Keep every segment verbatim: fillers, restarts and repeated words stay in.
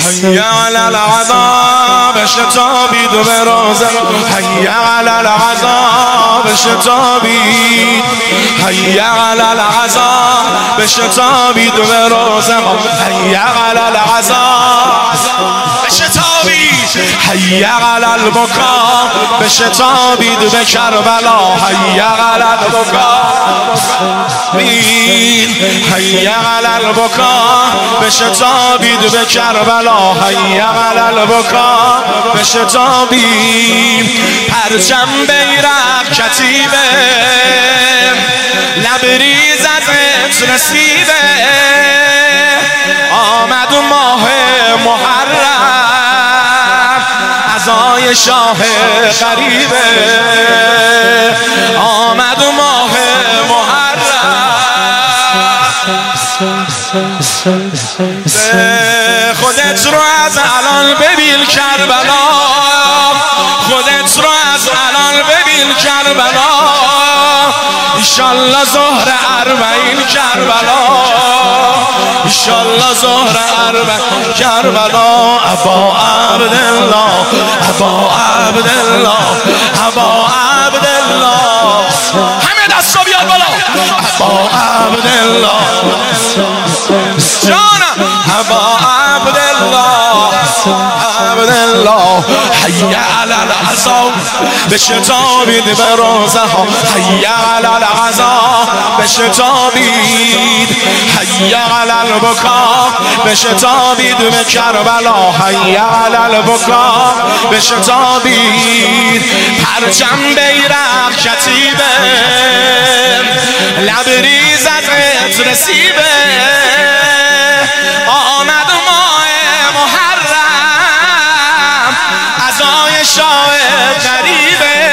حی علی العذاب شتابید و به روزه حی علی العذاب شتابید حی علی العذاب شتابید و به روزه حی علی العذاب شتابید حی علی البکا بشتابید به کربلا حی علی البکا حی علی البکا بشتابید به کربلا حی علی البکا بشتابید پرچم بیرق کتیبه لبریز از عطر رسیده آمد ماه محرم عزای شاه غریبه آمد ماه محرم خودت رو از الان ببین کربلا خودت رو از الان ببین کربلا ایشالله ظهر اربعین کربلا ایشالله ظهر اربعین کربلا ابا عبدالله ابا عبدالله ابا عبدالله همه دستا بیاد بالا ابا عبدالله جانم ابا عبدالله عبدالله حی علی العذاب بشتابید به روزه ها حی علی العذاب بشتابید حی علی البکا بشتابید به کربلا حی علی البکا بشتابید پرچم بیرق کتیبه لبریز از عطر رسیبه آمد ماه محرم عزای شاه غریبه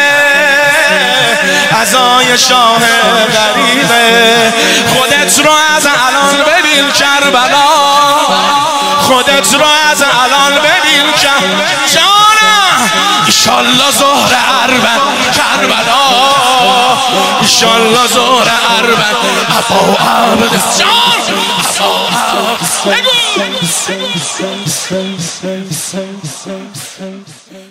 عزای شاه غریبه خودت رو از الان ببین کربلا خودت رو از الان ببین جانم ایشالله ظهر اربع کربلا ایشالله ظهر اربع ابا عبد جان ابا عبد بگو